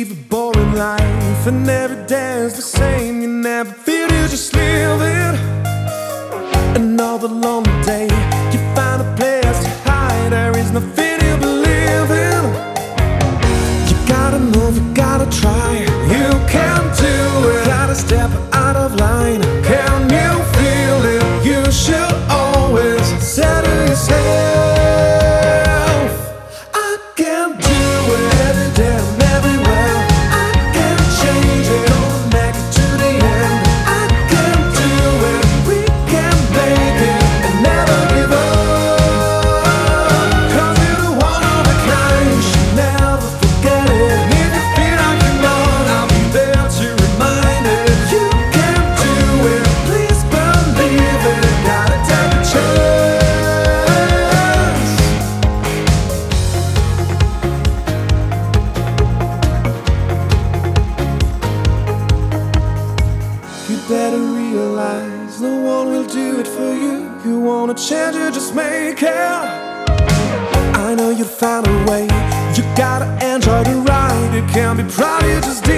live a boring life, and every day is the same. You never feel, you just live it. And all the lonely day, you find a place to hide. There is nothing you believe in. You gotta move, you gotta try. You can do it. Gotta step out of line. Can you feel it? You should always say to yourself, I can do it every day and everywhere. I can change it, gonna make it to the end. I can do it, we can make it and never give up. 'Cause you're the one of a kind, you should never forget it. If you feel like you're lost, I'll be there to remind it. You can do it, please believe it. Gotta take a chance. You better realize no one will do it for you. You wanna change it, just make it. I know you'll find a way. You gotta enjoy the ride. You can't be proud, you just